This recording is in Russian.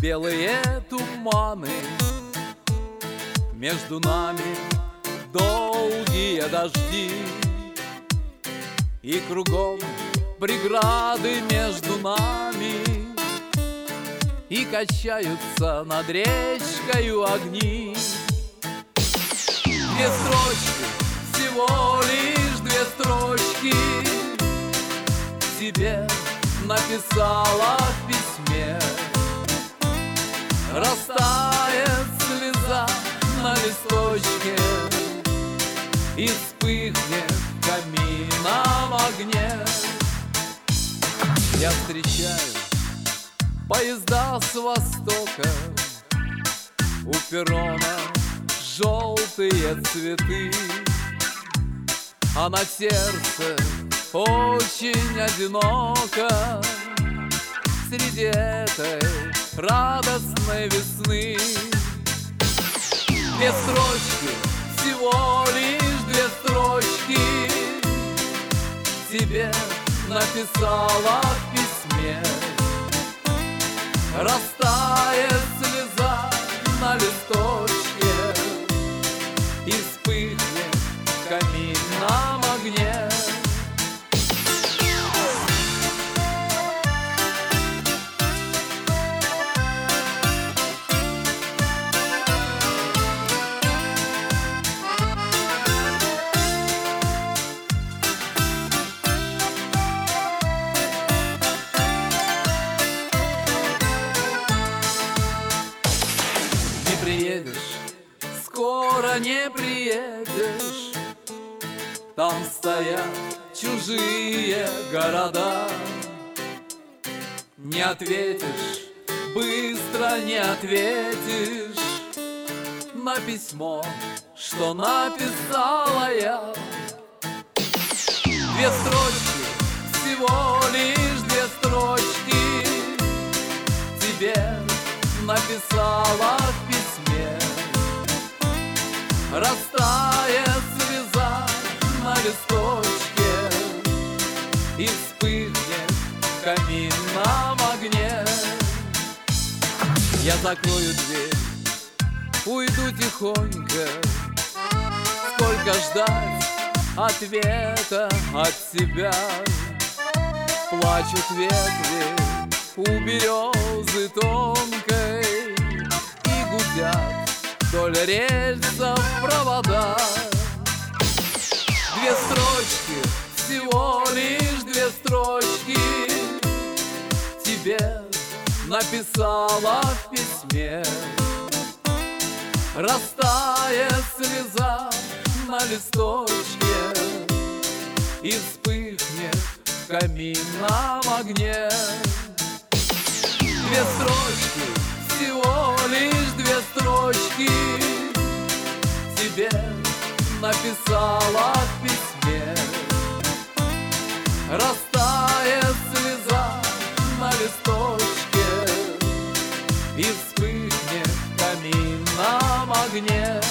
белые туманы, между нами долгие дожди, и кругом преграды между нами, и качаются над речкою огни. Две строчки, всего лишь две строчки, тебе написала в письме. Растает слеза на листочке и вспыхнет в каминном огне. Я встречаю поезда с востока, у перрона желтые цветы, а на сердце очень одиноко среди этой радостной весны. Две строчки, всего лишь две строчки, тебе написала в письме. Растает слеза на листочке и вспыхнет в каминном огне. Приедешь, скоро не приедешь, там стоят чужие города. Не ответишь, быстро не ответишь на письмо, что написала я. Две строчки, всего лишь две строчки, тебе написала в письме. Растает слеза на листочке и вспыхнет в каминном огне. Я закрою дверь, уйду тихонько. Сколько ждать ответа от тебя? Плачут ветви у березы тонкой и гудят вдоль рельсов провода. Две строчки, всего лишь две строчки, тебе написала в письме. Растает слеза на листочке и вспыхнет в каминном огне. Две строчки, всего лишь две строчки, тебе написала в письме. Растает слеза на листочке и вспыхнет в каминном огне.